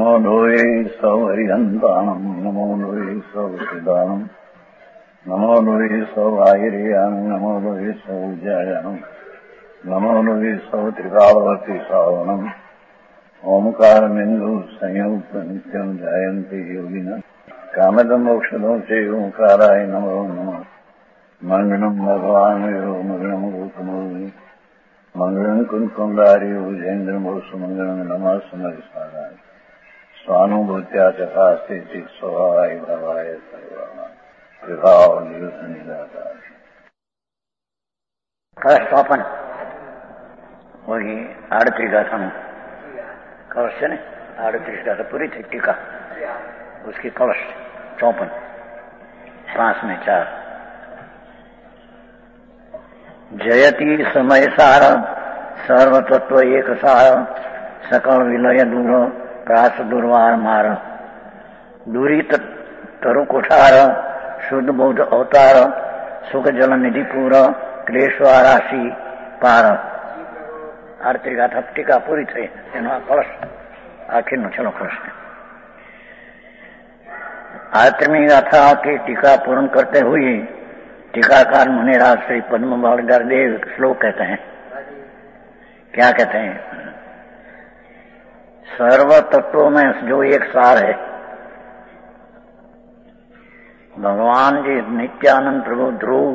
नमो लोये सौहरिहन्ताणम् नमो लोये सौहृदानम् नमो लोये सौभागिर्यानम् नमो लोये सौज्यायानम् नमो लोये सौत्रिकालवर्ति सावनम् ओंकारमिन्दु संयुक्त नित्यम् जायन्ति योगिनः कामदम् मोक्षदम् च ओंकाराय नमो नमः मङ्गलम् भगवान् यो मङ्गलम् गौतमोऽग्नि मङ्गलम् कुन्कुन्दार्यो जयेन्द्रमो सुमङ्गलम् नमः सुमरिसाराय स्वानुभूत्या चकास्ते स्वभावाय भवाय कलश वही 38 गाथा कलश है ना 38 गाथा पूरी थी टीका उसकी कलश 54 5 में 4 जयति समय सार सर्वतत्व एक सार सकल विलय दूर प्रास दुर्वार मार दूरी तरु कुठार शुद्ध बोध अवतार सुख जल निधि पूर क्लेश्वर राशि पार 38 गाथा टीका पूरी थी एनो कलश आखिर नो छेल्लो कलश 38મી गाथा की टीका पूर्ण करते हुए टीकाकार मुनिराज श्री पद्म बालगार देव श्लोक कहते हैं। क्या कहते हैं? सर्व तत्वों में जो एक सार है भगवान जी नित्यानंद प्रभु ध्रुव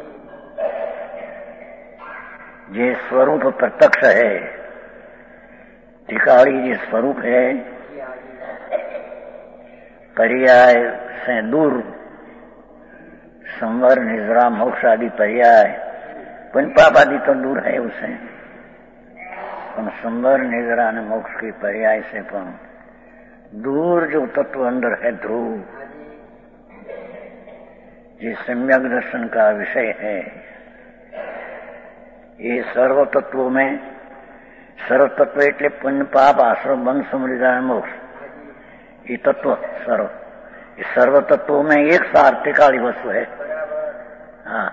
ये स्वरूप प्रत्यक्ष है, टिकाड़ी जी स्वरूप है, पर्याय से दूर संवर निजरा मोक्ष आदि पर्याय पुण्य पाप आदि तो दूर है उसे, पर संवर निजरा ने मोक्ष की पर्याय से पण दूर जो तत्व अंदर है ध्रुव ये सम्यक दर्शन का विषय है। ये सर्व तत्वों में सर्व तत्व एटले पुण्य पाप आश्रम बंध समृद्धा मोक्ष ये तत्व सर्व तत्वों में एक सार टिकाड़ी वस्तु है। हाँ,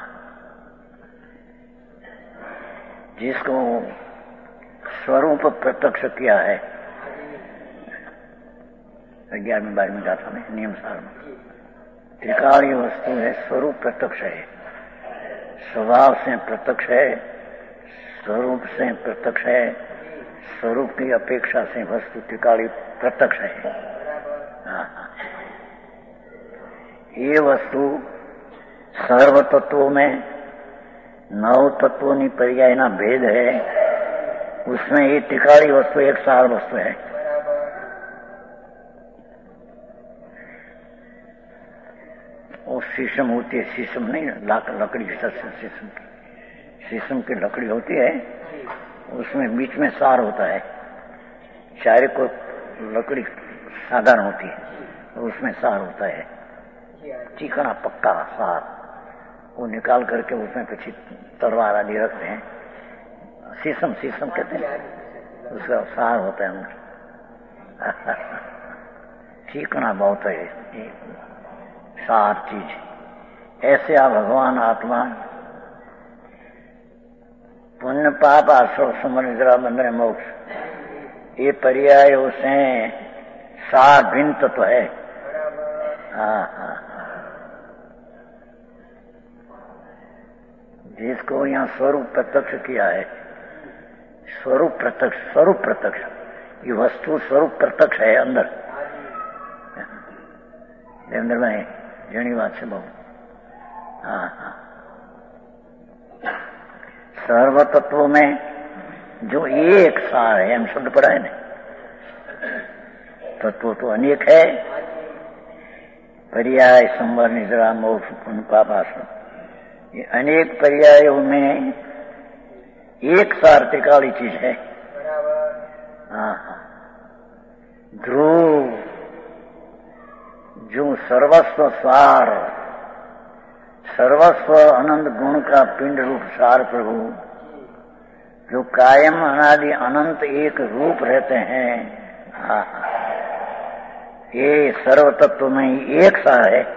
जिसको स्वरूप प्रत्यक्ष किया है 11वीं 12वीं गाथा में नियम सार में त्रिकाली वस्तु है, स्वरूप प्रत्यक्ष है, स्वभाव से प्रत्यक्ष है, स्वरूप से प्रत्यक्ष है, स्वरूप की अपेक्षा से वस्तु त्रिकाली प्रत्यक्ष है। ये वस्तु सर्व तत्वों में 9 तत्वों की पर्याय ना भेद है, उसमें ये त्रिकाली वस्तु एक सार वस्तु है। और शीशम होती है, शीशम नहीं लकड़ी शीशम की लकड़ी होती है, उसमें बीच में सार होता है, चारे को लकड़ी साधारण होती है तो उसमें सार होता है, चिकना पक्का सार, वो निकाल करके उसमें पीछे तलवार आदि रखते हैं, शीशम कहते हैं, उसका सार होता है अंदर चिकना बहुत है सार चीज। ऐसे आप भगवान आत्मा पुण्य पाप आश्रम समनिद्रा बंधन मोक्ष ये पर्याय से सार भिन्न तत्व है। जिसको यहाँ स्वरूप प्रत्यक्ष किया है, स्वरूप प्रत्यक्ष ये वस्तु स्वरूप प्रत्यक्ष है अंदर। देवेंद्र भाई जनी बात से बहुत। सर्व तत्वों में जो एक सार है, हम शब्द पढ़ा है ना, तत्व तो अनेक है, पर्याय संवर निजरा मोक्ष पुण्य पाप आश्रम ये अनेक पर्यायों में एक सार टिकाली चीज है। ध्रुव जो सर्वस्व सार, सर्वस्व अनंत गुण का पिंड रूप सार प्रभु जो कायम अनादि अनंत एक रूप रहते हैं, ये सर्व तत्व में एक सार है।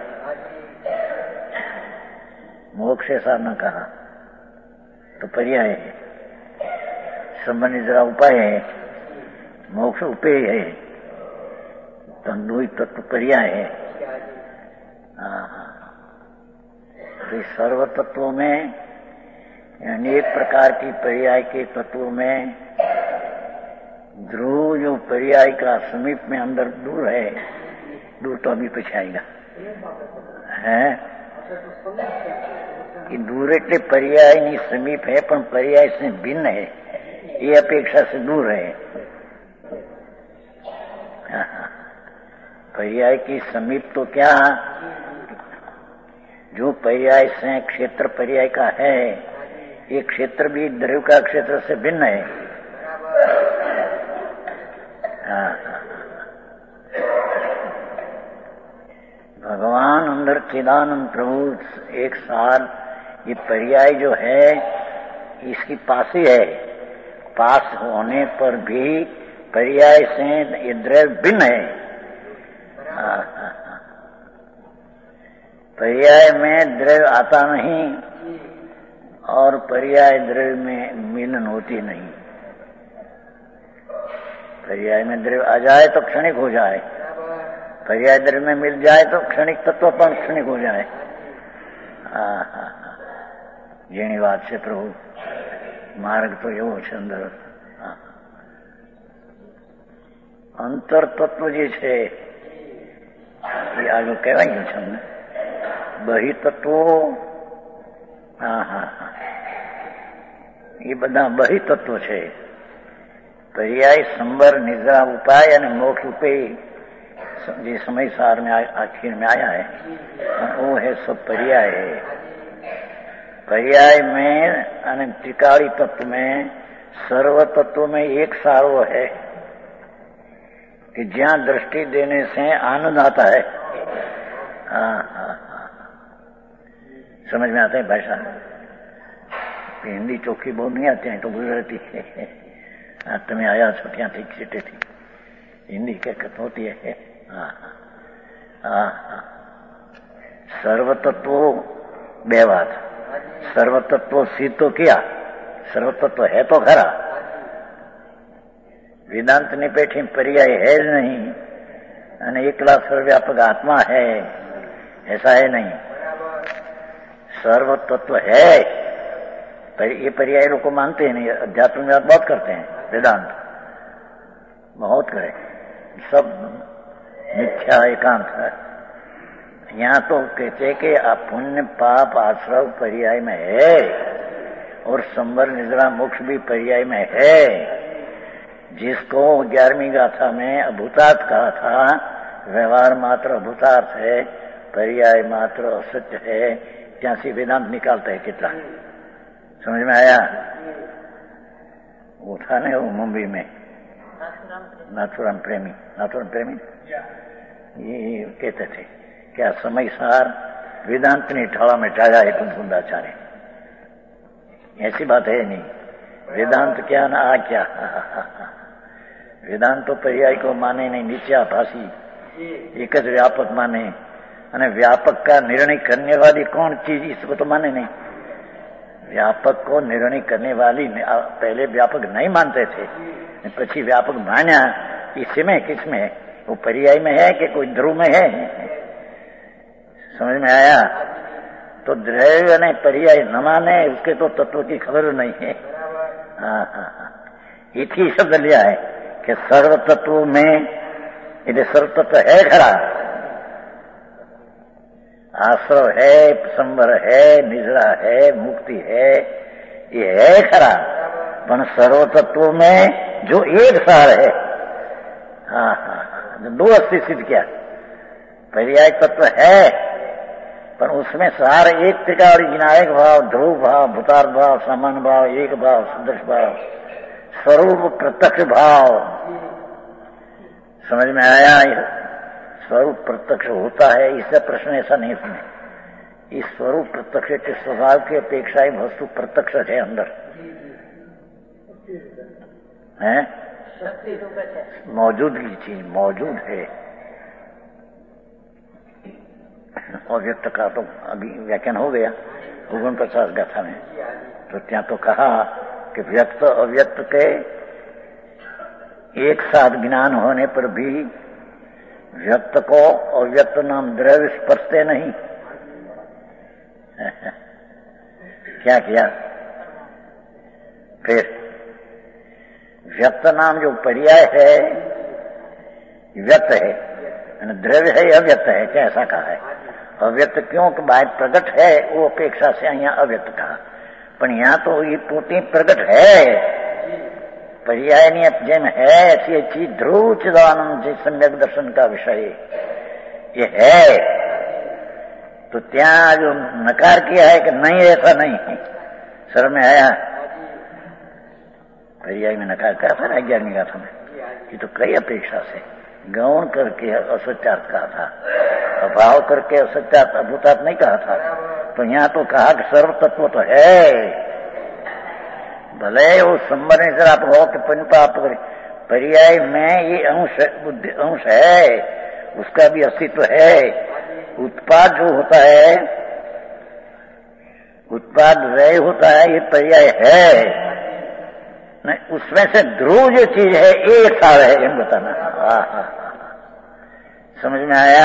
मोक्ष ऐसा न कहा तो पर्याय है, संबंधी जरा उपाय है, मोक्ष उपेय है। तो दो ही तत्व पर्याय है। तो सर्व तत्वों में अनेक प्रकार की पर्याय के तत्वों में ध्रुव जो पर्याय का समीप में अंदर दूर है, दूर तो अभी पछाएगा है कि दूर एटले पर्याय नहीं समीप है, पण पर्याय से भिन्न है, ये अपेक्षा से दूर है। पर्याय की समीप तो क्या, जो पर्याय से क्षेत्र पर्याय का है, ये क्षेत्र भी द्रव्य का क्षेत्र से भिन्न है। भगवान अंदर चिदानंद प्रभु एक साथ ये पर्याय जो है इसकी पास ही है, पास होने पर भी पर्याय से ये द्रव्य भिन्न है। पर्याय में द्रव्य आता नहीं और पर्याय द्रव्य में मिलन होती नहीं। पर्याय में द्रव्य आ जाए तो क्षणिक हो जाए, पर्याय द्रव्य में मिल जाए तो क्षणिक तत्व पर क्षणिक हो जाए। जेनी बात से प्रभु मार्ग तो एवो छे अंदर अंतर तत्व जे छे ये आगे कहेवाय गयुं छे अમને बही तत्वो। ये बधा बही तत्व छे। पर्याय संबर निद्रा उपाय और मोक्ष रूपे जो समय सार में आखिर में आया है वो है सब पर्याय है। पर्याय में और त्रिकाली तत्व में सर्व तत्व में एक सारो है कि जहां दृष्टि देने से आनंद आता है। समझ में आता है भाषा, हिंदी चोखी बहुत नहीं आती है तो गुजराती है। तुम्हें आया छो क्या थी सीटे थी हिंदी क्या होती है। सर्वतत्व बे बात, सर्वतत्व सिद्ध तो किया, सर्वतत्व है तो खरा, वेदांत ने पेठी पर्याय है नहीं और एकला सर्वव्यापक आत्मा है, ऐसा है नहीं। सर्व तत्व है, पर ये पर्याय लोग को मानते हैं नहीं, अध्यात्म में बहुत करते हैं, वेदांत बहुत करे, सब मिथ्या एकांत है। यहाँ तो कहते कि पुण्य पाप आश्रव पर्याय में है और संबर निद्रा मोक्ष भी पर्याय में है। जिसको 11वीं गाथा में अभूतार्थ कहा था, व्यवहार मात्र अभूतार्थ है, पर्याय मात्र असत्य है, ત્યાં से वेदांत निकालता है कितना। समझ में आया? वो था ना वो मुंबई में नाथुराम प्रेमी ये कहते थे क्या समय सार वेदांत ने ठाड़ा में टाया है कुंदाचार्य। ऐसी बात है नहीं, वेदांत क्या ना आ क्या। वेदांत तो पर्याय को माने नहीं, नीचा भाषी एक ज व्यापक माने, અને व्यापक का निर्णय करने वाली कौन चीज इसको तो माने नहीं। व्यापक को निर्णय करने वाली पहले व्यापक नहीं मानते थे, પછી व्यापक माना, इसमें किसमें वो पर्याय में है कि कोई ध्रुव में है। समझ में आया? तो द्रव्य ने पर्याय न माने उसके तो तत्व की खबर नहीं है। एक ही शब्द लिया है कि सर्व तत्व में, यदि सर्व तत्व है खरा, आश्रव है, संबर है, निद्रा है, मुक्ति है, ये है खरा, पर सर्व तत्व में जो एक सार है, दो अस्थि सिद्ध किया, पर्याय तत्व है पर उसमें सार एक त्रिकाल विनायक भाव, ध्रुव भाव, भूतार्थ भाव, समान भाव, एक भाव, सदृश भाव, स्वरूप प्रत्यक्ष भाव। समझ में आया? स्वरूप प्रत्यक्ष होता है, इससे प्रश्न ऐसा नहीं सुने। इस स्वरूप प्रत्यक्ष के स्वभाव की अपेक्षा ही वस्तु प्रत्यक्ष है अंदर है, मौजूदगी चीज मौजूद है। अव्यक्त का तो अभी व्याख्यान हो गया 49 गाथा में, तो त्या तो कहा कि व्यक्त अव्यक्त के एक साथ ज्ञान होने पर भी व्यक्त को और व्यक्त नाम द्रव्य स्पर्शते नहीं। क्या किया फिर? व्यक्त नाम जो पर्याय है व्यक्त है, द्रव्य है, अव्यक्त है, क्या ऐसा कहा है? अव्यक्त क्यों कि बाहर प्रगट है, वो अपेक्षा से यहाँ अव्यक्त कहा। पर यहाँ तो ये पोती प्रगट है, पर्याय जेम है ऐसी चीज ध्रुव चिदानंद जी सम्यक दर्शन का विषय ये है। तो ત્યાં जो नकार किया है कि नहीं ऐसा नहीं है, सर में आया पर्याय में नकार कहा था 11वीं गाथा में, ये तो कई अपेक्षा से गौण करके असत्यार्थ कहा था, अभाव करके असत्यार्थ अभूतार्थ नहीं कहा था। तो यहाँ तो कहा कि सर्व तत्व तो है, भले वो संबर ने आप हो कि पंचपाप पर्याय में ये अंश बुद्धि अंश है, उसका भी अस्तित्व है। उत्पाद जो होता है, उत्पाद व्यय होता है, ये पर्याय है नहीं, उसमें से ध्रुव जो चीज है एक सार है, ये बताना। समझ में आया?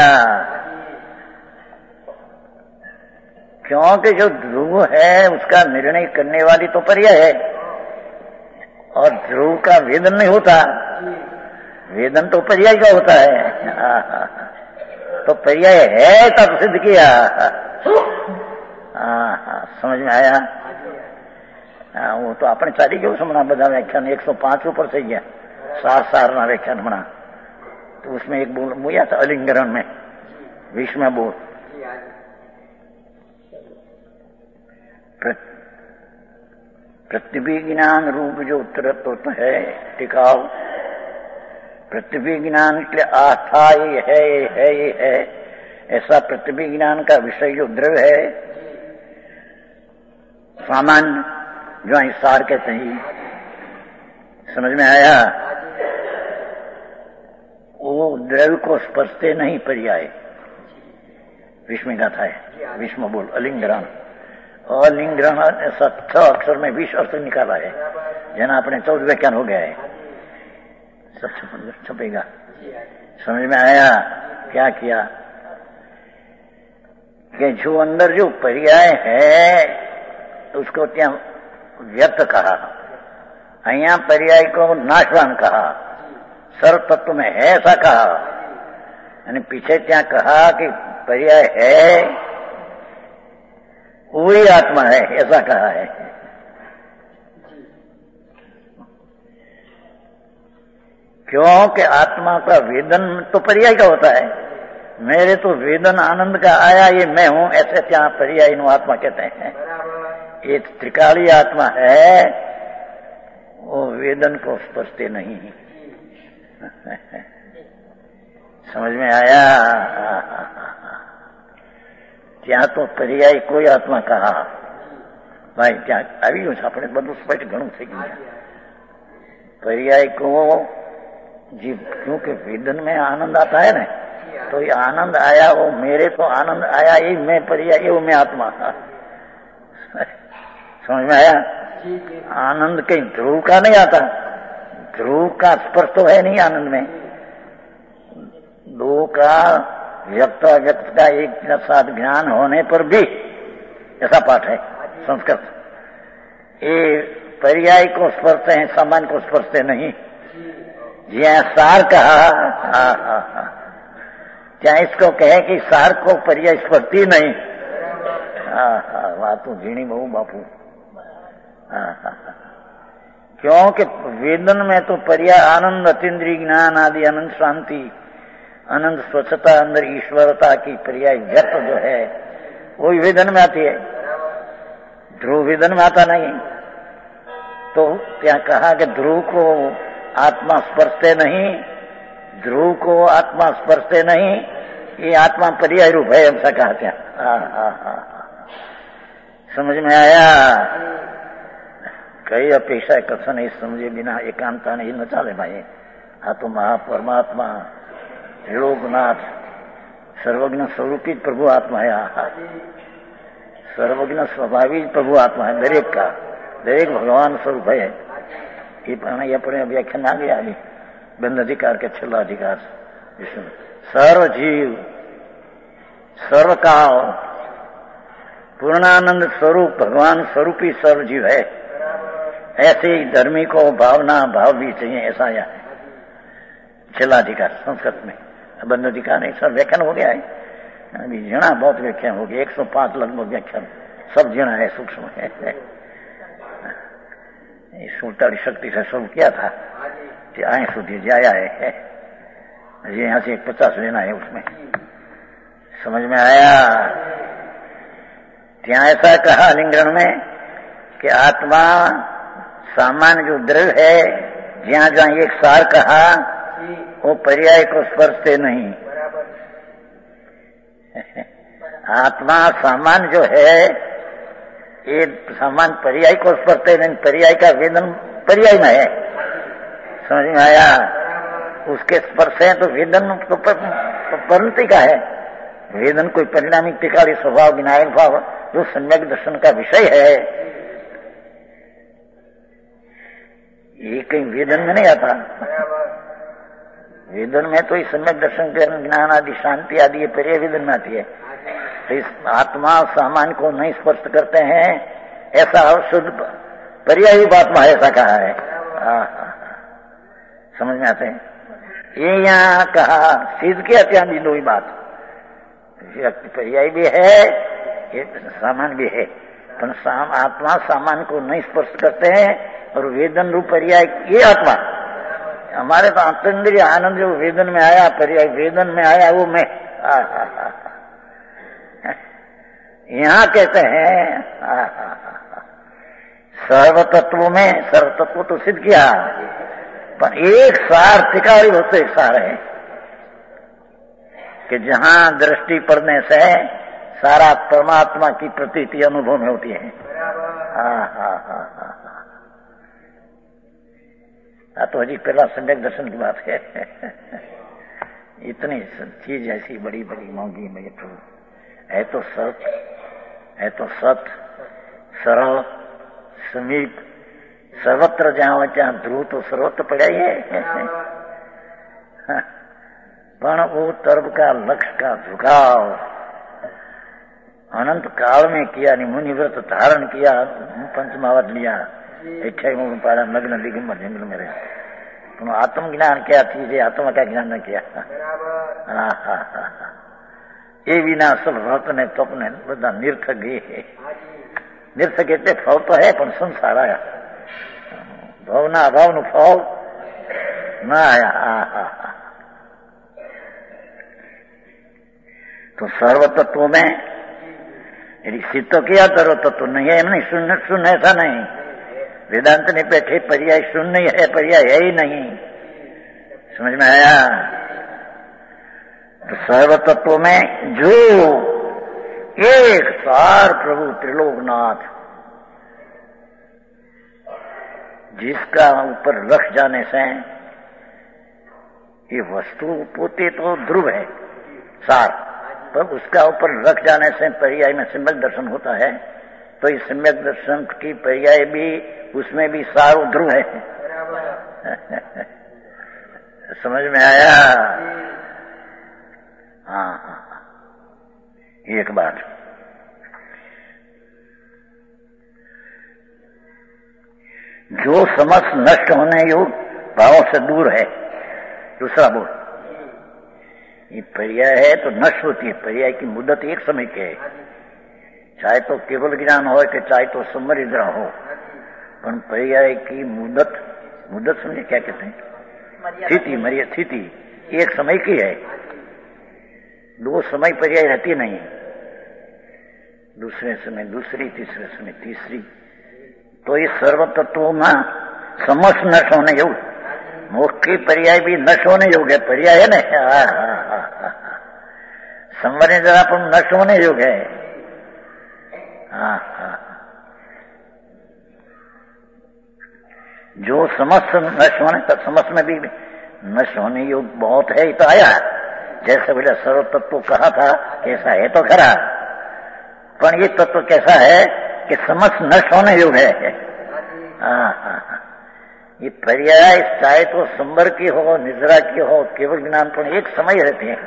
क्योंकि जो ध्रुव है उसका निर्णय करने वाली तो पर्याय है, और ध्रुव का वेदन नहीं होता, वेदन तो पर्याय का होता है। तो पर्याय है तब सिद्ध किया। समझ में आया? वो तो अपने चाली क्यों समझना, बधा व्याख्यान 105 ऊपर से गया, सार ना व्याख्यान बना, तो उसमें एक बोल मुया था अलिंगरण में 20वां बोल, प्रतिभिज्ञान रूप जो उत्तरत्व है टिकाऊ, प्रतिभिज्ञान के लिए आस्था ये है, ऐसा प्रतिभिज्ञान का विषय जो द्रव्य है सामान्य जो सार कहते हैं, समझ में आया? वो द्रव्य को स्पर्शते नहीं पर्याय, विस्म गाथा है, विस्म बोल अलिंगरण, अलिंगरण ऐसा 6 अक्षर में 20 अर्थ निकाला है, जना अपने 14 व्याख्यान हो गया है, सब छपेगा। समझ में आया? क्या किया कि जो अंदर जो पर्याय है उसको त्या व्यक्त कहा, अहिया पर्याय को नाशवान कहा, सर्व तत्व में है ऐसा कहा, यानी पीछे त्या कहा कि पर्याय है वही आत्मा है ऐसा कहा है। क्योंकि आत्मा का वेदन तो पर्याय का होता है, मेरे तो वेदन आनंद का आया ये मैं हूं, ऐसे क्या पर्याय इन आत्मा कहते हैं। ये त्रिकाली आत्मा है, वो वेदन को स्पर्शते नहीं। समझ में आया? ત્યાં તો પર્યાય કોઈ આત્મા કહા ભાઈ, ત્યાં આવી ગયું છે, આપણે બધું સ્પષ્ટ ઘણું થઈ ગયું છે। पर्याय को जीव, क्योंकि वेदन में आनंद आता है ना, तो ये आनंद आया वो मेरे तो आनंद आया, ये मैं पर्याय, वो मैं आत्मा। समझ में आया? आनंद कहीं ध्रुव का नहीं आता, ध्रुव का स्पर्श तो है नहीं आनंद में, दो का व्यक्त अव्यक्त का एक साथ ज्ञान होने पर भी, ऐसा पाठ है संस्कृत, ये पर्याय को स्पर्शते हैं, सामान्य को स्पर्शते नहीं। जिया सार कहा, क्या इसको कहे कि सार को पर्याय स्पर्शती नहीं। वातू झीणी बहु बापू। क्योंकि वेदन में तो पर्याय आनंद, अतीन्द्रिय ज्ञान आदि, अनंत शांति, अनंत स्वच्छता, अंदर ईश्वरता की पर्याय व्यक्त जो है वही वेदन में आती है, ध्रुव वेदन में आता नहीं। तो क्या कहा कि ध्रुव को आत्मा स्पर्शते नहीं, ध्रुव को आत्मा स्पर्शते नहीं, ये आत्मा पर्याय रूप है, ऐसा कहा क्या? समझ में आया? कई अपेक्षा कथन नहीं समझे बिना एकांता नहीं न चाले भाई। आ तो महापरमात्मा त्रिलोकनाथ सर्वज्ञ स्वरूपी प्रभु आत्मा है, सर्वज्ञ स्वभावी प्रभु आत्मा है, दरेक का दरेक भगवान स्वरूप है। ये अपने व्याख्यान आ गया अभी बंद अधिकार के छेल्ला अधिकार सर्व जीव सर्व काल पूर्णानंद स्वरूप भगवान स्वरूपी सर्व जीव है। ऐसे ही धर्मी को भावना भाव भी चाहिए, ऐसा या है। छिलाधिकार संस्कृत में बंद अधिकार नहीं, सब व्याख्यान हो गया है अभी, जीना बहुत व्याख्यान हो गया, 105 लगभग व्याख्यान, सब जीना है, सूक्ष्म है। सुलतानी शक्ति से शुरू किया था, आए सुधी जाया है, यहाँ से 50 लेना है, उसमें समझ में आया। ત્યાં ऐसा कहा लिंगण में कि आत्मा सामान्य जो द्रव्य है, जहां जहां एक सार कहा वो पर्याय को स्पर्शते नहीं। आत्मा सामान्य जो है ये सामान्य पर्याय को स्पर्शते नहीं, पर्याय का वेदन पर्याय में है, समझ में आया। उसके स्पर्श है तो वेदन तो परिणति का है, वेदन कोई परिणामी टिकाड़ी स्वभाव विनायक भाव जो सम्यक दर्शन का विषय है, ये कहीं वेदन में नहीं आता। वेदन में तो इस सम्यक दर्शन ज्ञान आदि शांति आदि ये पर्याय वेदन में आती है। तो इस आत्मा सामान्य को नहीं स्पर्श करते हैं, ऐसा शुद्ध पर्याय आत्मा है, ऐसा कहा है। समझ में आते हैं। ये यहाँ कहा सिद्ध किया त्याग दी दो ही बात, पर्याय भी है ये सामान्य भी है, पर आत्मा सामान्य को नहीं स्पर्श करते हैं, और वेदन रूप पर्याय ये आत्मा हमारे तो आत्मेंद्रिय आनंद जो वेदन में आया, पर्याय वेदन में आया वो मैं। यहाँ कहते हैं सर्व तत्व में, सर्व तत्व तो सिद्ध किया, पर एक सार टिकाड़ी होते एक सार है कि जहां दृष्टि पड़ने से सारा परमात्मा की प्रतीति अनुभव में होती है। तो हजी पहला सम्यक दर्शन की बात है। इतनी चीज ऐसी बड़ी बड़ी महंगी में तो है, तो सत है, तो सत सरल समीप सर्वत्र जहां जहां ध्रुव तो सर्वत्र पड़ा ही है। पण वो तर्क का लक्ष्य का झुकाव अनंत काल में किया, मुनि व्रत धारण किया, पंचमावत लिया, 28 पारा नग्न दिगंबर जंगल में रहे, तुम आत्मज्ञान क्या चीज है, आत्मा का ज्ञान न किया। ये विना सब व्रत ने तप ने बधा निर्थक गए है। निर्थक એટલે ફળ તો હે પણ સંસાર આયા, ભાવના અભાવનું ફળ ના આયા। तो सर्व तत्व में यदि सिद्ध तो किया सर्व तत्व नहीं है, नहीं शून्य शून्य ऐसा नहीं, वेदांत ने बैठे पर्याय शून्य है, पर्याय है ही नहीं, समझ में आया। तो सर्व तत्व में जो एक सार प्रभु त्रिलोकनाथ जिसका ऊपर रख जाने से ये वस्तु पोते तो ध्रुव है सार, पर उसका ऊपर रख जाने से पर्याय में सम्यक दर्शन होता है। तो इस सम्यक दर्शन की पर्याय भी उसमें भी सार ध्रुव है। समझ में आया। हाँ, एक बात जो समस्त नष्ट होने योग भावों से दूर है, दूसरा बोल ये पर्याय है तो नष्ट होती है। पर्याय की मुद्दत एक समय की है, चाहे तो केवल ज्ञान हो कि चाहे तो समरिद्रा हो, पर पर्याय की मुद्दत समझे क्या कहते हैं, स्थिति मर्यादा स्थिति एक समय की है, दो समय पर्याय रहती नहीं, दूसरे समय दूसरी, तीसरे समय तीसरी। तो इस सर्व तत्वों में समस्त नष्ट होने योग, मोक्ष की पर्याय भी नष्ट होने योग है, पर्याय है ना, संवरिद्रा पर नष्ट होने योग है। जो समस्त नष्ट होने तक, समस्त में भी नष्ट होने योग बहुत है, तो आया जैसे बोले सर्व तत्व कहा था कैसा है तो खरा, पर ये तत्व कैसा है कि समस्त नष्ट होने योग है। ये पर्याय चाहे तो संबर की हो, निद्रा की हो, केवल ज्ञान पर एक समय रहती है,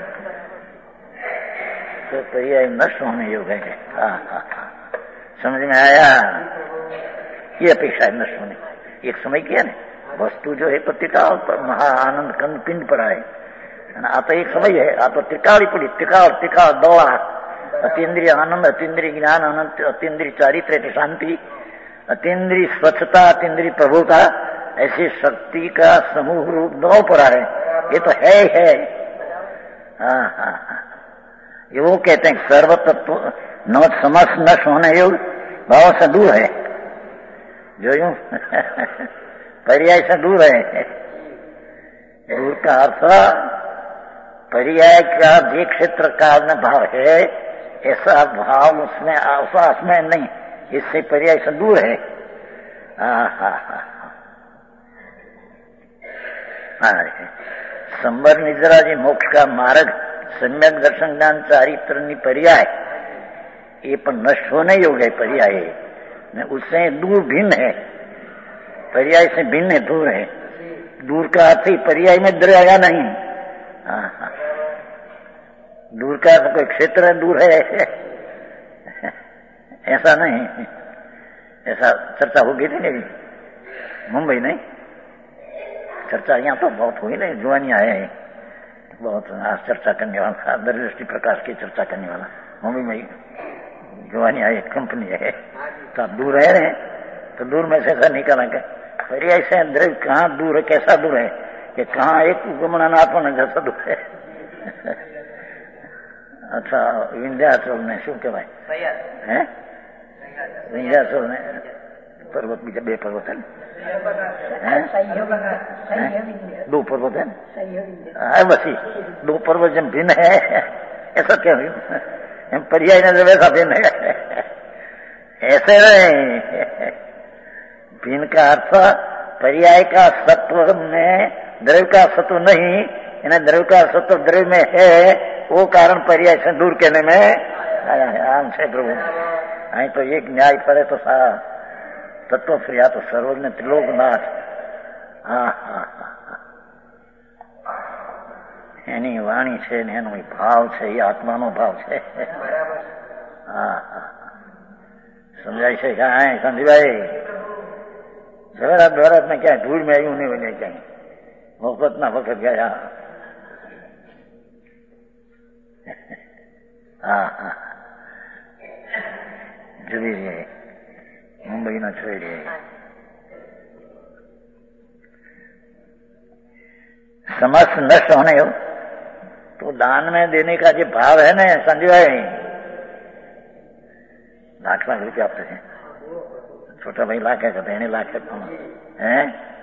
तो पर्याय नष्ट होने योग्य है। समझ में आया? ये अपेक्षा है नष्ट होने, एक समय की है ना, वस्तु जो है प्रतिकाल पर महा आनंद कंद पिंड पर आए, आता एक समय है, आप त्रिकाल ही पड़ी, त्रिकाल दौड़ा, अतीन्द्रिय आनंद, अतीन्द्रिय ज्ञान आनंद, अतीन्द्रिय चारित्र शांति, अतीन्द्रिय स्वच्छता, अतीन्द्रिय प्रभुता, ऐसी शक्ति का समूह रूप दो पर है। ये तो है। ये वो कहते हैं सर्व तत्व नव समस्त नष्ट होने योग भाव से दूर है, जो यूं पर्याय से दूर है। दूर का अर्थ पर्याय का जे क्षेत्र काल में भाव है, ऐसा भाव उसमें आसपास में नहीं, इससे पर्याय से दूर है। संबर निद्रा जी मोक्ष का मार्ग सम्यक दर्शन ज्ञान चारित्र पर्याय, ये पर नष्ट होने योग्य है पर्याय, उससे दूर भिन्न है, पर्याय से भिन्न है, दूर है। दूर का अर्थ ही पर्याय में दृढ़ नहीं। दूर का तो कोई क्षेत्र दूर है ऐसा नहीं। ऐसा चर्चा हो गई थी नहीं मुंबई, नहीं चर्चा यहाँ तो बहुत हुई नहीं, जुआनिया है बहुत आज चर्चा करने वाला, दृष्टि प्रकाश की चर्चा करने वाला मुंबई में जुआनिया एक कंपनी है। तो आप दूर है तो दूर में से ऐसा निकाला के पर्याय से द्रव्य कहाँ दूर है, कैसा दूर है कि कहाँ एक गमनात्मा जैसा दूर है। अच्छा विंध्याचल ने शू कहवाय है, विंध्याचल ने पर्वत बीजा बे पर्वत है, दो पर्वत है बस ही दो पर्वत जब भिन्न है, ऐसा क्या हुई पर्याय ने जब ऐसा भिन्न है, ऐसे नहीं। भिन्न का अर्थ पर्याय का सत्व में द्रव्य का सत्व नहीं, यानी द्रव्य का सत्व द्रव्य में है, वो कारण पर्याय से दूर कहने में आया है। आम से प्रभु आई तो एक न्याय पड़े तो सा तत्व प्रिया तो सर्वज्ञ त्रिलोकनाथ। એની વાણી છે ને એનો ભાવ છે, એ આત્માનો ભાવ છે। સમજાય છે ક્યાં સંજીભાઈ? જવાહરાત में क्या धूल में आयु नहीं बने कहीं मोहब्बत ना वक्त गया। जुड़ी रही मुंबई ना छोड़ रही। समस्त नष्ट होने हो तो दान में देने का जो भाव है ना संजय भाई, लाख रुपये आपसे है, छोटा भाई लाख है, बहने लाख है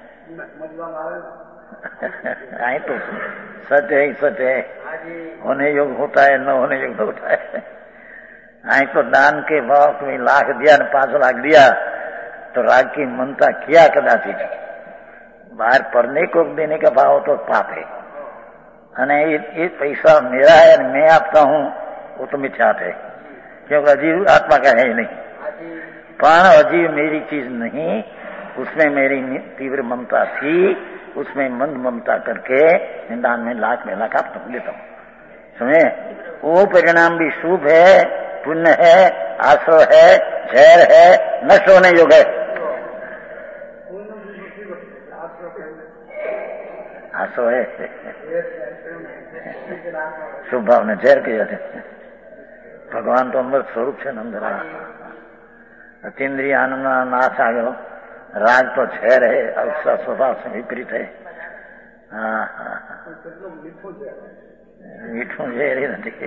आई तो सत्य है, सत्य है, होने योग होता है, न होने योग होता है। आई तो दान के भाव में लाख दिया न 5 लाख दिया तो राग की मनता किया कदाचित, बाहर पढ़ने को देने का भाव तो पाप है, અને ये पैसा मेरा है मैं आपका हूं वो तो मिथ्यात है, क्योंकि अजीब आत्मा का है ही नहीं। पर अजीब मेरी चीज नहीं, उसमें मेरी तीव्र ममता थी, उसमें मंद ममता करके दान में लाख में लाख आपको देता हूं, समझे? वो परिणाम भी शुभ है, पुण्य है, आश्रय है, झैर है, नष्ट होने योग्य है। आश्रय है शुभ भाव ने झैर किया थे। भगवान तो अमृत स्वरूप है नंदरा, अतीन्द्रिय आनंद नाश आ गयो, राग तो झैर है, अवसर स्वभाव से विपरीत है। मीठू झेर ही नहीं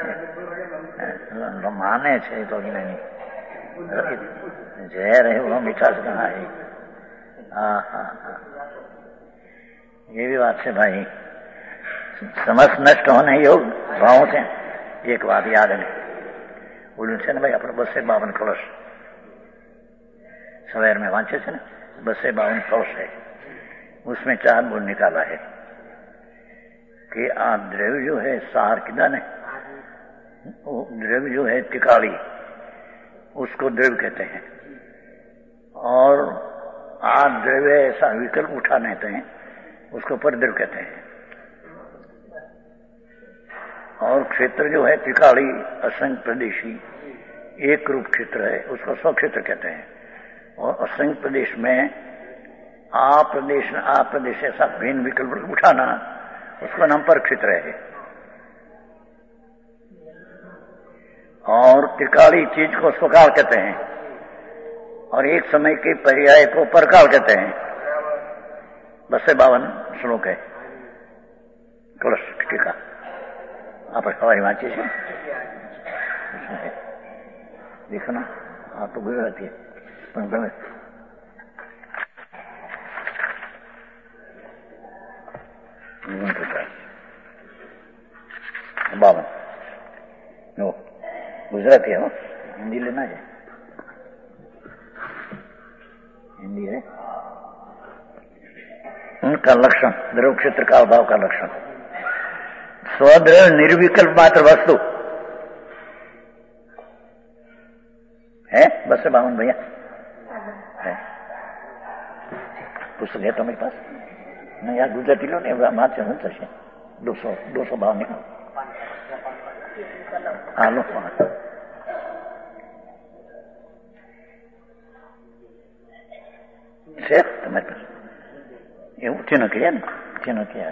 माने छे तो नहीं, झेर है वो मीठा से कहा है। ये भी बात है भाई, समस्त नष्ट होने योग भाव से। एक बात याद है बोलू है भाई, अपने 252 कलश सवेर में वांचे से ना, 252 कलश है, उसमें 4 बोल निकाला है कि आप द्रव्य जो है सार किदा ने, वो द्रव्य जो है टिकाली, उसको द्रव्य कहते हैं, और आप द्रव्य ऐसा विकल्प उठाने हैं उसको परद्रव्य कहते हैं। और क्षेत्र जो है त्रिकाली असंख्य प्रदेशी एक रूप क्षेत्र है, उसको स्वक्षेत्र कहते हैं। और असंख्य प्रदेश में आ प्रदेश ऐसा भिन्न विकल्प उठाना उसका नाम पर क्षेत्र है। और त्रिकाली चीज को स्वकाल कहते हैं और एक समय के पर्याय को परकाल कहते हैं। 252 श्लोक है कलश टीका आप हमारी वांची से देखो ना, आप तो गुजर रहती है 52 गुजराती है वो, हिंदी लेना है, हिंदी है। उनका लक्षण द्रव क्षेत्र का अभाव का लक्षण स्वद्रव निर्विकल्प मात्र वस्तु है। 252 भैया है, पुस्तक है तो मेरे पास नहीं यार, गुजराती लो नहीं मात्र थशे 252 निकाल लो છે તમારી પાસે એવું ચિહ્ન કહ્યા ને, ચિહ્ન ક્યાં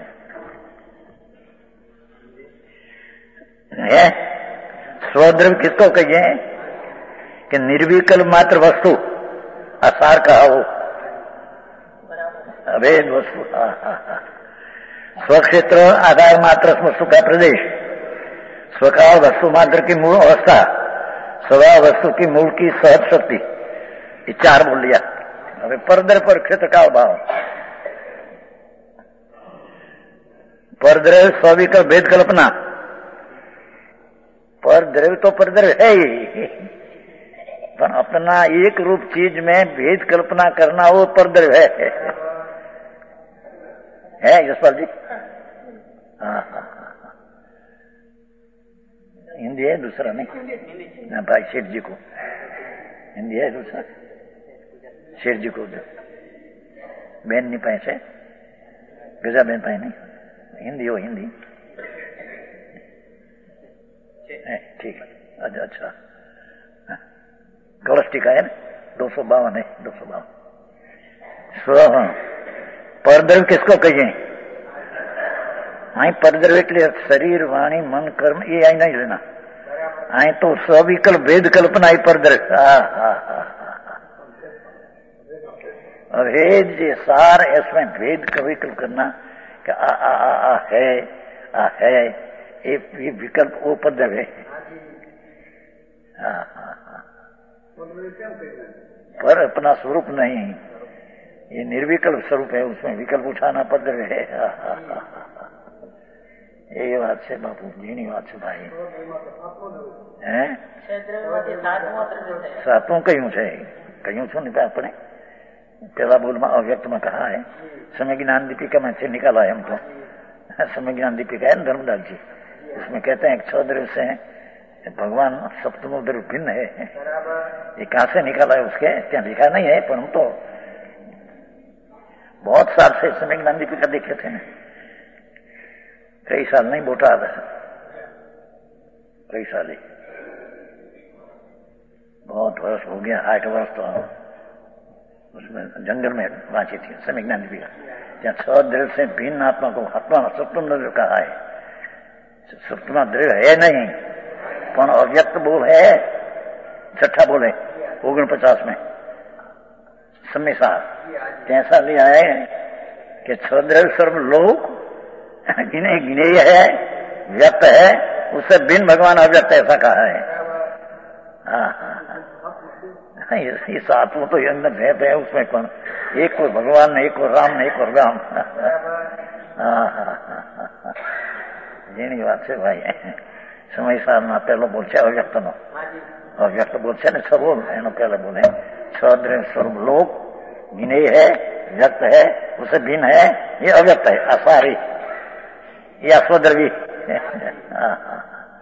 है? स्वद्रव्य किसको कहिए कि निर्विकल्प मात्र वस्तु असार का हो, अभेद वस्तु। स्वक्षेत्र आधार मात्र वस्तु का प्रदेश, स्वकाल वस्तु मात्र की मूल अवस्था, स्वभाव वस्तु की मूल की सहज शक्ति, ये 4 बोल लिया। अबे परद्रव्य पर क्षेत्र का अभाव, परद्रव्य स्विकल्प भेद कल्पना, परद्रव्य तो परद्रव्य है ही, पर अपना एक रूप चीज में भेद कल्पना करना वो परद्रव्य है यशपाल जी? हाँ हाँ हिंदी है, दूसरा नहीं भाई शेठ जी को हिंदी है, दूसरा शेठ जी को बहन नहीं पाए से गजा बहन पाए नहीं, हिंदी हो हिंदी ठीक है। अच्छा कलश टीका है 252 है 252। परद्रव्य किसको कहिए? परद्रव्य એટલે शरीर वाणी मन कर्म ये आई नहीं लेना, आई तो स्विकल्प भेद कल्पना ही परद्रव्य। भेद जे सार इसमें भेद का विकल्प करना कि आ है ये विकल्प वो परद्रव्य है। पर अपना स्वरूप नहीं, ये निर्विकल्प स्वरूप है, उसमें विकल्प उठाना परद्रव्य है। ये बात से बापू जीनी बात से भाई हैं सातों कयूं છે कयूं છું नहीं अपने पहला बोल में अव्यक्त में कहा है। समय ज्ञान दीपिका में से निकाला है हम तो, समय ज्ञान दीपिका है धर्मदास जी, उसमें कहते हैं 6 द्रव्य से भगवान सप्तमो द्रव्य भिन्न है। ये कहां से निकाला है उसके क्या लिखा नहीं है, पर हम तो बहुत साल से समय ज्ञान दीपिका देखे थे, कई साल नहीं बोटा था, कई साल ही बहुत वर्ष हो गया, 8 वर्ष तो उसमें जंगल में वांची थी समय ज्ञान दीपिका, जहाँ 6 द्रव्य से भिन्न आत्मा को आत्मा सप्तम द्रव्य कहा है। सप्तमा द्रव्य है नहीं, पण अव्यक्त बोल है, छठा बोल है 49 में समय सार कैसा लिया है कि 6 द्रव्य सर्व लोक गिने गिने है, व्यक्त है, उससे भिन्न भगवान अव्यक्त ऐसा कहा है। ये सातों तो अंदर भेद है, उसमें कौन एक को भगवान एक को राम एक को राम। जेनी बात से भाई समय सार ना पहलो बोल છે અવ્યક્ત નો, અવ્યક્ત બોલ છે ને સબો એનો पहले बोले 6 द्रव्य स्वरूप लोक गिने है, व्यक्त है, उससे भिन्न है, ये अव्यक्त है असारी या स्वद्रवी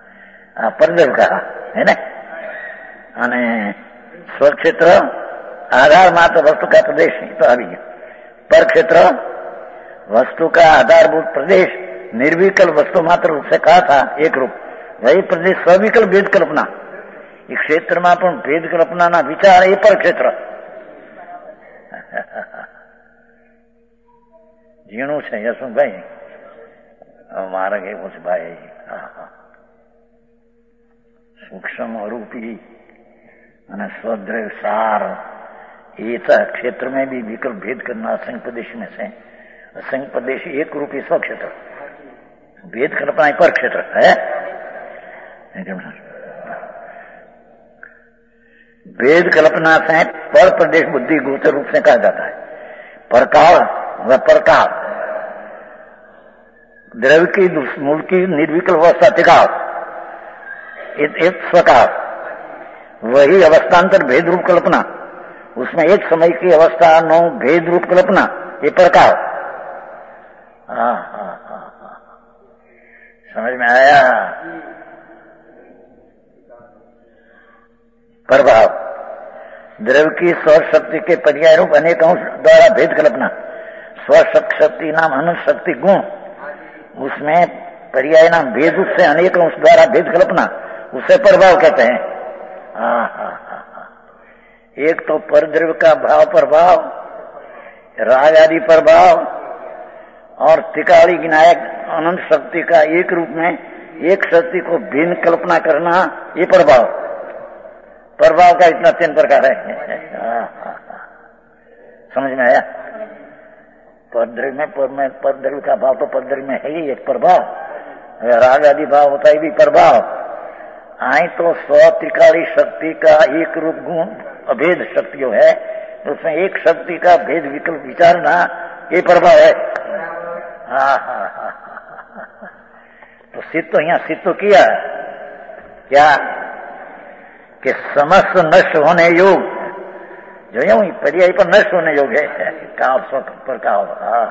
परद्रव्य कहा है ना। અને સ્વક્ષેત્ર आधार मात्र वस्तु का प्रदेश तो अभी पर क्षेत्र वस्तु का आधारभूत प्रदेश निर्विकल्प वस्तु मात्र रूप से कहा था एक रूप, वही प्रदेश सविकल्प भेद कल्पना। ये क्षेत्र में पण भेद कल्पना ना विचार ये पर क्षेत्र जीणु છે યશુભાઈ મારા કેવું છે ભાઈ सूक्ष्म रूपी અને स्वद्रव्य सार ये क्षेत्र में भी विकल्प भेद करना असंख्य प्रदेश में से असंख्य प्रदेश एक रूपी स्व क्षेत्र भेद कल्पना पर क्षेत्र है। भेद कल्पना से पर प्रदेश बुद्धि गोचर रूप से कहा जाता है। परकाल व परकाल द्रव्य की मूल की निर्विकल्प अवस्था तिकाल एक स्वकाल, वही अवस्थांतर भेद रूप कल्पना, उसमें एक समय की अवस्था नो भेद रूप कल्पना ये प्रकार। समझ में आया? प्रभाव द्रव्य की स्वशक्ति के पर्याय रूप अनेक अंश द्वारा भेद कल्पना। स्वशक्ति नाम अनंत शक्ति गुण, उसमें पर्याय नाम भेद रूप से अनेक अंश द्वारा भेद कल्पना, उसे प्रभाव कहते हैं। एक तो परद्रव्य का भाव प्रभाव, राग आदि प्रभाव, और त्रिकाली विनायक अनंत शक्ति का एक रूप में एक शक्ति को भिन्न कल्पना करना, ये प्रभाव। प्रभाव का इतना 3 प्रकार है। समझ में आया? परद्रव्य में परद्रव्य का भाव तो परद्रव्य में है ही एक प्रभाव, राग आदि भाव होता है भी प्रभाव। आई तो स्व त्रिकाली शक्ति का एक रूप गुण अभेद शक्ति जो है, उसमें एक शक्ति का भेद विकल्प विचारना ये प्रभाव है। तो सिद्ध तो यहाँ सिद्ध तो किया क्या कि समस्त नष्ट होने योग जो यूं पर्याय पर नष्ट होने योग है काव पर काव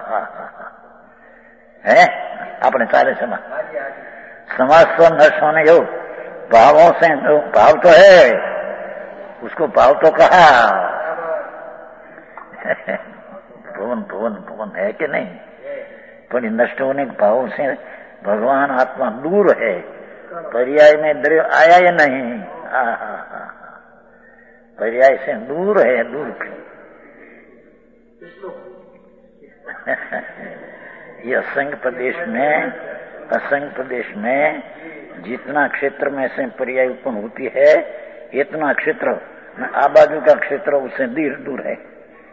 है अपने सारे समस्त नष्ट होने योग भावों से, भाव तो है उसको भाव तो कहा भुवन भुवन भुवन है कि नहीं, पर नष्ट होने के भावों से भगवान आत्मा दूर है, पर्याय में द्रव्य आया या नहीं, पर्याय से दूर है, दूर। ये असंख्य प्रदेश में जितना क्षेत्र में से पर्याय उत्पन्न होती है, इतना क्षेत्र आबाजू का क्षेत्र उससे दूर है।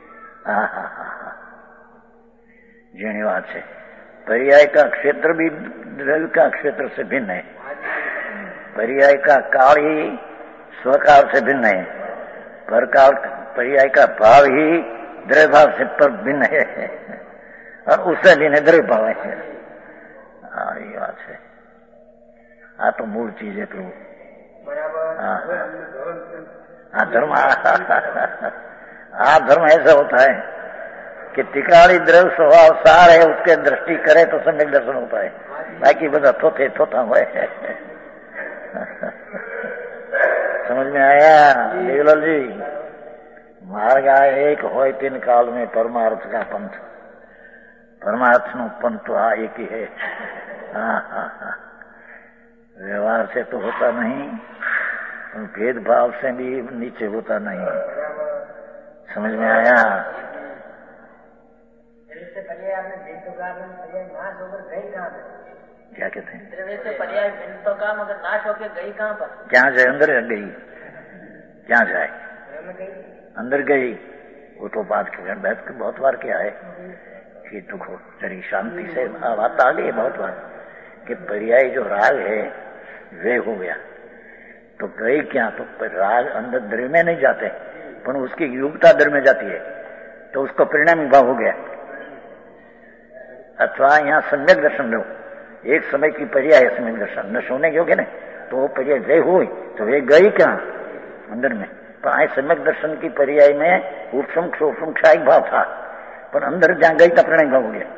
जीणी बात है। पर्याय का क्षेत्र भी द्रव्य का क्षेत्र से भिन्न है। पर्याय का काल ही स्वकाल से भिन्न है, परकाल पर्याय का भाव ही द्रव्य भाव से पर भिन्न है, और उससे भिन्न द्रव्य भाव है। ये बात है। तो मूल चीज है प्रभु। धर्म धर्म ऐसा होता है कि त्रिकाली द्रव्य स्वभाव सार है, उसके दृष्टि करे तो सम्यक दर्शन होता है, बाकी बता थोथे थोथा हुए। समझ में आया देवलाल जी? मार्ग एक हो 3 काल में परमार्थ का पंथ, परमार्थ नो पंथ तो एक ही है। व्यवहार से तो होता नहीं, भेदभाव से भी नीचे होता नहीं। समझ में आया? क्या कहते हैं? द्रव्य से पर्याय भिन्न तो का, मगर नाश होकर गई कहाँ पर? क्या जाए? अंदर गई। क्या जाए? अंदर गई। वो तो बात बैठ के बहुत बार किया है कि दुख चली शांति से बात आ गई बहुत बार कि पर्याय जो राग है वे हो गया तो गई क्या, तो राग अंदर द्रव्य में नहीं जाते, पर उसकी योग्यता द्रव्य में जाती है, तो उसको परिणामी भाव हो गया। अथवा यहाँ सम्यक दर्शन लो, एक समय की पर्याय है सम्यक दर्शन, न सोने योग्य नहीं, तो वो पर्याय वे हुई तो वे गई क्या अंदर में, पर आए सम्यक दर्शन की पर्याय में उपसम क्षोभम क्षायिक भाव था, पर अंदर जहाँ गई तो परिणामी भाव हो गया।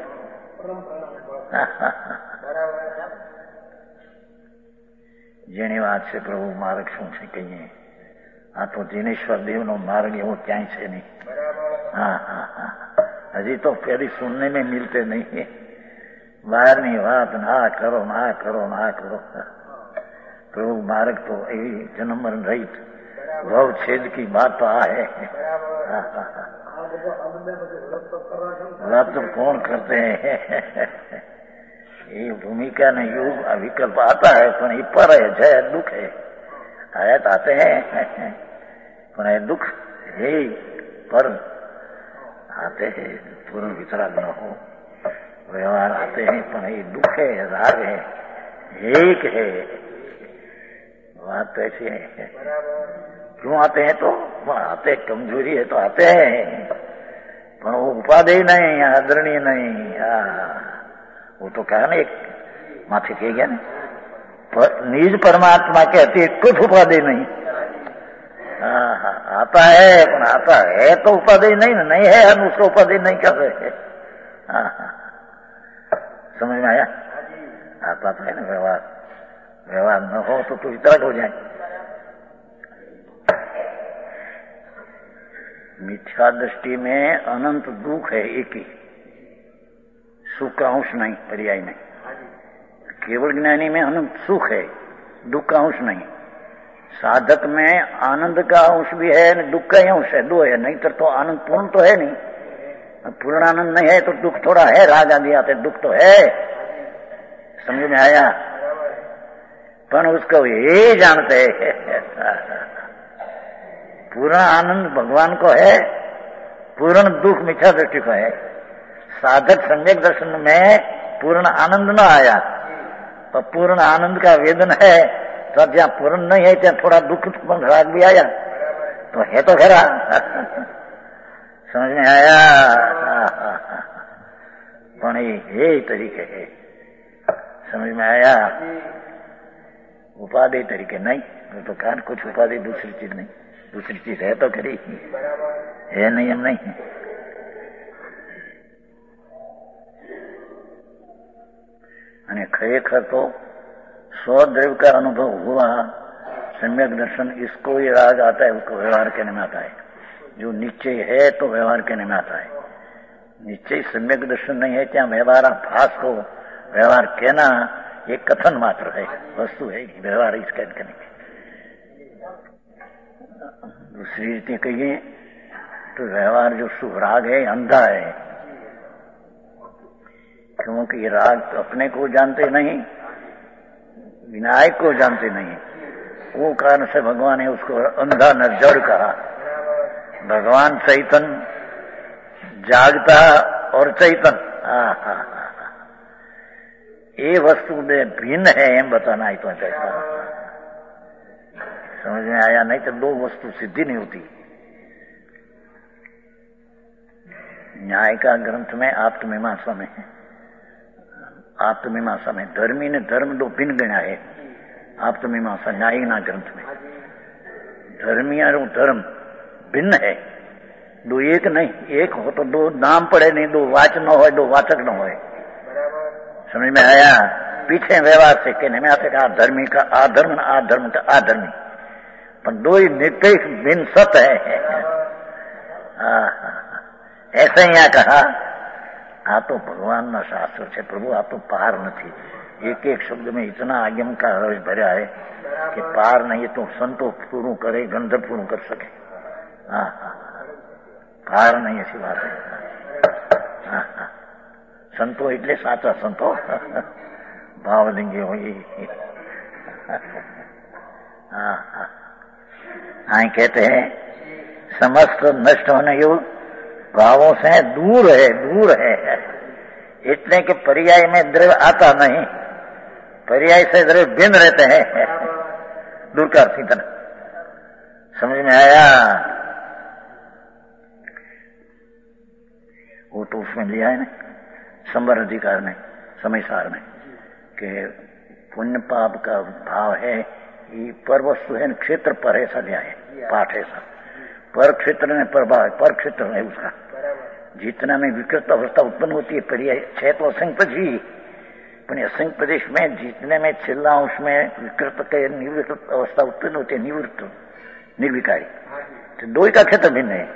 જેની વાત છે પ્રભુ માર્ગ શું છે કહીએ, આ તો દિનેશ્વર દેવનો માર્ગ એવો ક્યાંય છે નહીં. हाँ हाँ हाँ, अजी तो फिर सुनने में मिलते नहीं है. बाहरनी बात ना करो ना करो ना करो. प्रभु मार्ग तो यही जन्म मरण रहित भव छेद की बात तो है. व्रत कौन करते हैं? ये भूमिका ने युग विकल्प आता है पण ये पर है जय दुख है. आयत आते हैं पण ये दुख है पर आते हैं. पूर्ण वितराग न हो. व्यवहार आते हैं पण ये दुख है राग है एक है. बात तो ऐसी है. क्यों आते हैं? तो आते कमजोरी है तो आते हैं पण वो उपादेय नहीं, आदरणीय नहीं. वो तो कहा ना एक माथे कह गया ना, निज परमात्मा कहती कुछ उपादेय नहीं. आता है पण आता है तो उपादेय नहीं ना, नहीं है हम उसको उपादेय नहीं कर रहे. समझ में आया? आता तो है ना व्यवहार. व्यवहार न हो तो वितरक हो जाए. मिथ्या दृष्टि में अनंत दुख है एक ही, सुख का अंश नहीं, पर्याय नहीं. केवल ज्ञानी में अनंत सुख है, दुख का अंश नहीं. साधक में आनंद का अंश भी है, दुख का अंश है, दो है. नहीं तो आनंद पूर्ण तो है नहीं. पूर्ण आनंद नहीं है तो दुख थोड़ा है. राग आदि आते दुख तो है. समझ में आया? पर उसको ये जानते हैं पूर्ण आनंद भगवान को है, पूर्ण दुख मिथ्या दृष्टि को है. साधक सम्यक दर्शन में पूर्ण आनंद न आया तो पूर्ण आनंद का वेदन है. तो जहाँ पूर्ण नहीं है ત્યાં थोड़ा दुख राग भी आया तो है तो खरा. समझ में आया? पण ये तरीके है. समझ में आया? उपाधि तरीके नहीं. तो कान कुछ उपाधि दूसरी चीज नहीं. दूसरी चीज है तो खरी, है नहीं हम नहीं. અને ખરેખર તો स्वद्रव्य का अनुभव हुआ. सम्यक दर्शन इसको ही राग आता है, उसको व्यवहार कहने में आता है. जो निश्चय है तो व्यवहार कहने में आता है. निश्चय सम्यक दर्शन नहीं है क्या व्यवहार भास को व्यवहार कहना ये कथन मात्र है, वस्तु है व्यवहार इसका कहने की. दूसरी रीति कहिए तो व्यवहार जो शुभ राग है अंधा है. क्योंकि ये राग तो अपने को जानते नहीं, विनायक को जानते नहीं. वो कारण से भगवान ने उसको अंधा निर्जड़ कहा. भगवान चैतन जागता और चैतन ये वस्तु में भिन्न है एम बताना ही तो कहता. समझ में आया? नहीं तो दो वस्तु सिद्धि नहीं होती. न्याय का ग्रंथ में आप्तमीमांसा में है. आप्तमीमांसा में धर्मी ने धर्म दो भिन्न गणा है. आप्तमीमांसा न्याय ना ग्रंथ में धर्मी और धर्म भिन्न है. दो एक नहीं. एक हो तो दो नाम पड़े नहीं, दो वाच न हो, दो वाचक न हो. समझ में आया? पीछे व्यवहार से कहने में आते कहा धर्मी का आधर्म, आधर्म का आधर्मी. पर दो ही निरपेक्ष भिन्न सत है. ऐसे ही यहाँ कहा आ तो भगवान ना शास्त्र है. प्रभु आप तो पार नहीं. एक एक शब्द में इतना आगम का रस भरा है कि पार नहीं तो संतो पूर्ण करे, गंध पूर्ण कर सके. पार नहीं ऐसी बात है. संतो એટલે સાચા સંતો ભાવલિંગી હોય. हाँ कहते हैं समस्त नष्ट होने योग भावों से दूर है, दूर है. इतने के पर्याय में द्रव्य आता नहीं, पर्याय से द्रव्य भिन्न रहते हैं. दूर का चिंतन समझ में आया? वो तो उसमें लिया है ना संवर अधिकार में, समयसार में, कि पुण्य पाप का भाव है ये पर वस्तु है, क्षेत्र पर है. ऐसा लिया है पाठ ऐसा. पर क्षेत्र में प्रभाव है, पर क्षेत्र है उसका. जितना में विकृत अवस्था उत्पन्न होती है पर्याय है तो असंख्य जी. पर असंख्य प्रदेश में जितने में छिल्ला उसमें विकृत के निवृत्त अवस्था उत्पन्न होती है. निर्विकारी। तो दो ही का क्षेत्र भिन्न है।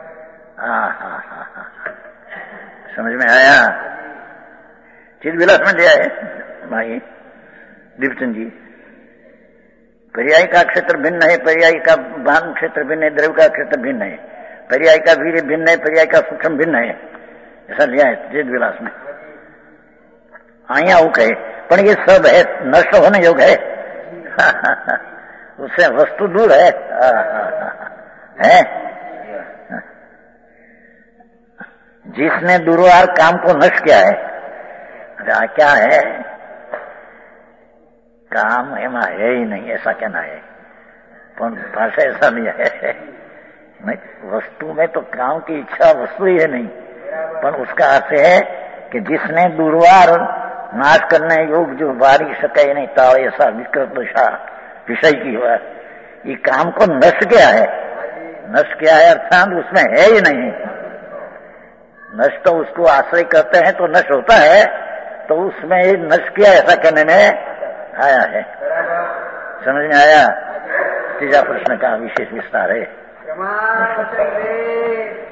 हाँ, समझ में आया? चिद विलास में लिया है भाई दीपचंद जी। पर्याय का क्षेत्र भिन्न है, पर्याय का भान क्षेत्र भिन्न है, द्रव्य का क्षेत्र भिन्न है, पर्याय का वीर्य भिन्न है, पर्याय का सूक्ष्म भिन्न है, ऐसा लिया है चिद विलास में। आया वो कहे पर ये सब है, नष्ट होने योग है। उससे वस्तु दूर है। जिसने दुर्वार काम को नष्ट किया है, क्या है? काम एमा है ही नहीं, ऐसा कहना है। पर भाषा ऐसा नहीं है। नहीं, वस्तु में तो काम की इच्छा वस्तु ही है नहीं, पर उसका अर्थ है कि जिसने दुर्वार नाश करने योग जो वारी सके नहीं ताड़, ऐसा विकृत दशा विषय की हुआ, ये काम को नष्ट किया है। नष्ट किया है अर्थात उसमें है ही नहीं। नष्ट तो उसको आश्रय करते हैं तो नष्ट होता है, तो उसमें नष्ट किया ऐसा कहने में आया है। समझ में आया? तीसरा प्रश्न का विशेष विस्तार है।